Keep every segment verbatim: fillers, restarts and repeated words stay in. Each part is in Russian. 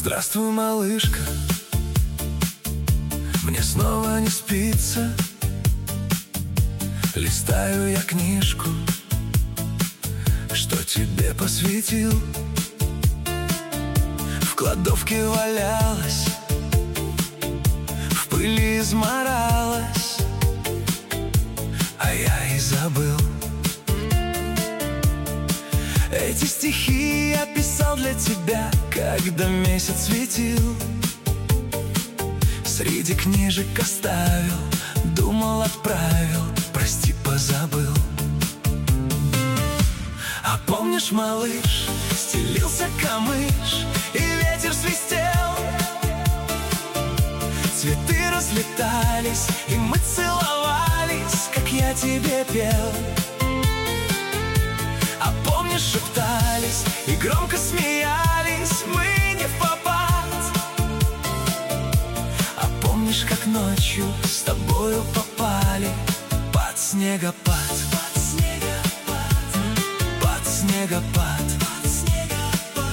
Здравствуй, малышка, мне снова не спится. Листаю я книжку, что тебе посвятил. В кладовке валялась, в пыли изморалась, а я и забыл. Эти стихи я писал для тебя, когда месяц светил. Среди книжек оставил, думал, отправил, прости, позабыл. А помнишь, малыш, стелился камыш, и ветер свистел, цветы разлетались, и мы целовались, как я тебе пел. А помнишь, шептались и громко смеялись, мы не в попад. А помнишь, как ночью с тобою попали под снегопад, под снегопад, под снегопад, под снегопад.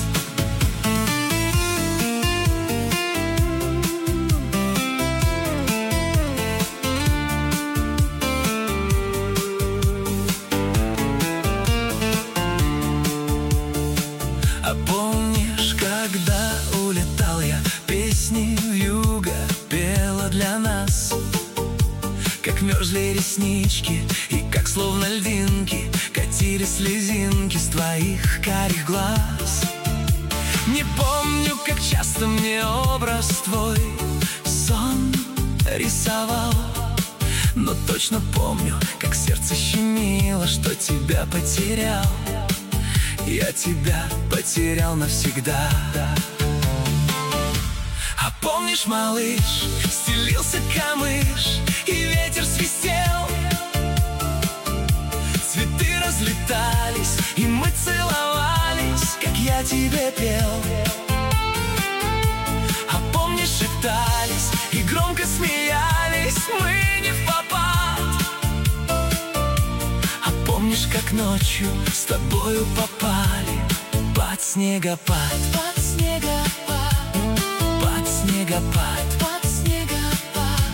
А помнишь, когда улетал я, песни вьюга пела для нас, как мерзли реснички и как словно льдинки катились слезинки с твоих карих глаз. Не помню, как часто мне образ твой сон рисовал, но точно помню, как сердце щемило, что тебя потерял. Я тебя потерял навсегда. А помнишь, малыш, стелился камыш, и ветер свистел, цветы разлетались, и мы целовались, как я тебе пел. А помнишь, шептались и громко смеялись, мы не в попад. А помнишь, как ночью с тобою попали под снегопад, под снегопад, под снегопад, под снегопад.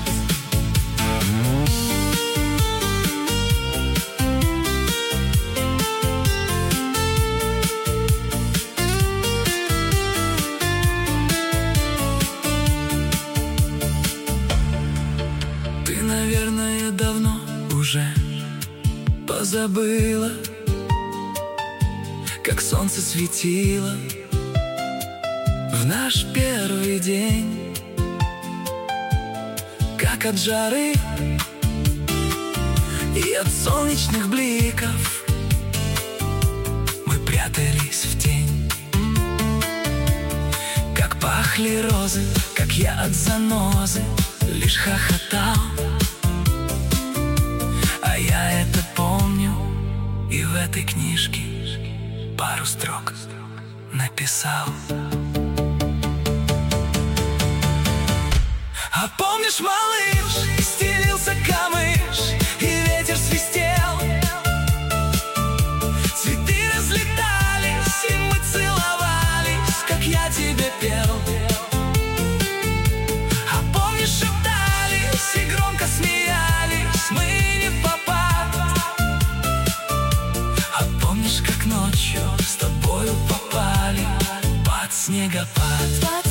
Ты, наверное, давно уже позабыла, как солнце светило в наш первый день, как от жары и от солнечных бликов мы прятались в тень, как пахли розы, как я от занозы лишь хохотал. А я это помню, и в этой книжке пару строк написал. А помнишь, малыш, стелился камыш, и ветер свистел, цветы разлетались, и мы целовались, как я тебе пел. А помнишь, шептались и громко смеялись, мы не в попад. А помнишь, как ночью с тобою попали под снегопад, под